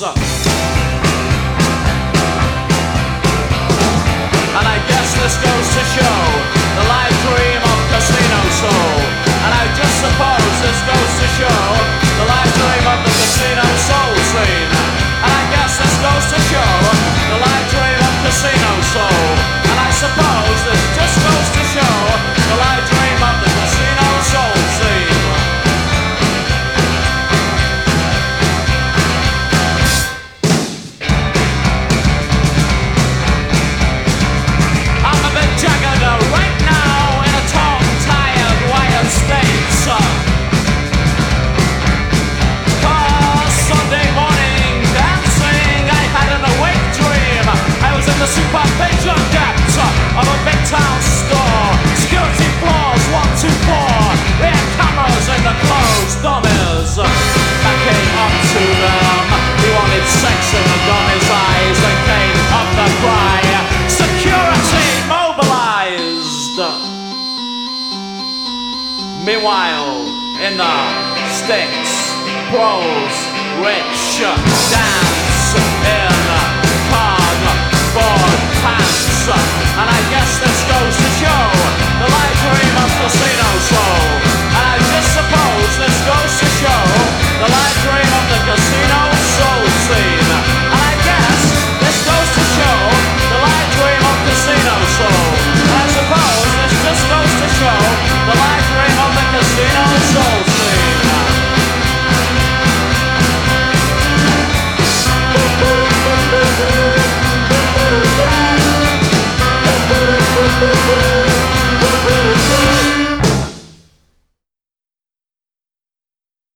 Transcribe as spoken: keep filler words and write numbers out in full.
And I guess this goes to show the live dream of casino soul. And I just suppose this goes to show the live dream of the casino soul scene. And I guess this goes to show the live dream of casino soul. And I suppose this just goes to show the live dream of the casino soul scene. Right now in a torn, tired, wired state. Cause Sunday morning dancing, I had an awake dream. I was in the super patron depths of a big town store. Security floors, one, two, four. We had cameras in the closed dummies. Backing up to them, he wanted sex in the dummy's eyes. They came up the cry. Security mobilized. Meanwhile, in the sticks, pros, rich, dance in cardboard pants. And I guess this goes to show the live dream of casino soul. And I just suppose this goes to show the live dream of the casino soul scene. And I guess this goes to show the live dream of casino soul. And I suppose this just goes to show the live dream of the casino soul scene. We'll be right back.